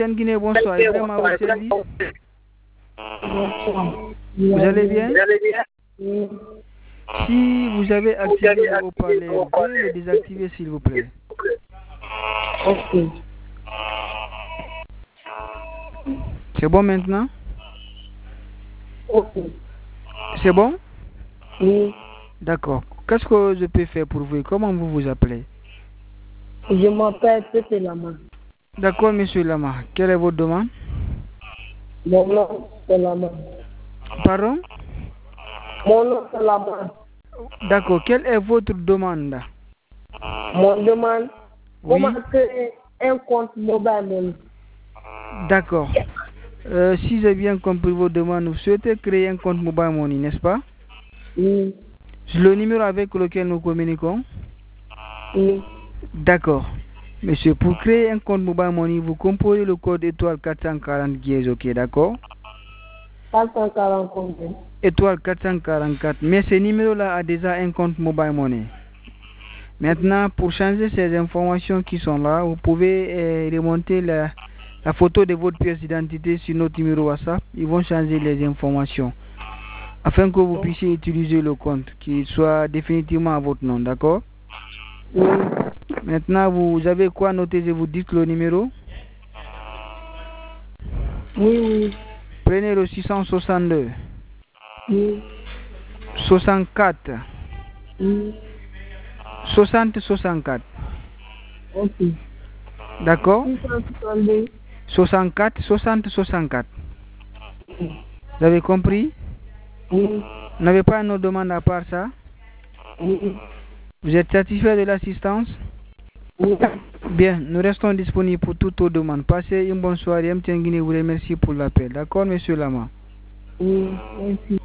Guinée, bonsoir. Vraiment à votre service. Bonsoir. Vous allez bien? Oui. Si vous avez activé le haut-parleur, veuillez le désactiver s'il vous plaît. Ok. C'est bon maintenant? Ok. C'est bon? Oui. D'accord. Qu'est-ce que je peux faire pour vous? Comment vous vous appelez? Je m'appelle Pepe Lama. D'accord, monsieur Lama. Quelle est votre demande? Mon nom, c'est Lama. Pardon? Mon nom, c'est Lama. D'accord. Quelle est votre demande? Mon demande, Oui. comment créer un compte mobile money? D'accord. Si j'ai bien compris vos demandes, vous souhaitez créer un compte mobile money, n'est-ce pas? Oui. C'est le numéro avec lequel nous communiquons? Oui. D'accord. Monsieur, pour créer un compte mobile money, vous composez le code étoile 440 dièse, ok, d'accord? 440 combien? Étoile 444. Mais ce numéro-là a déjà un compte mobile money. Maintenant, pour changer ces informations qui sont là, vous pouvez remonter la photo de votre pièce d'identité sur notre numéro WhatsApp. Ils vont changer les informations afin que vous puissiez utiliser le compte qui soit définitivement à votre nom, d'accord? Oui. Maintenant, vous avez quoi noter? Je vous dis le numéro. Oui, oui. Prenez le 662 Oui. 64 Oui. 60 64. Ok. D'accord? 662. 64 60 64. Vous avez compris? Oui. Vous n'avez pas une autre demande à part ça? Oui. Vous êtes satisfait de l'assistance? Oui. Bien, nous restons disponibles pour toutes vos demandes. Passez une bonne soirée. M. Guinée vous remercie pour l'appel. D'accord, monsieur Lama? Oui. Merci.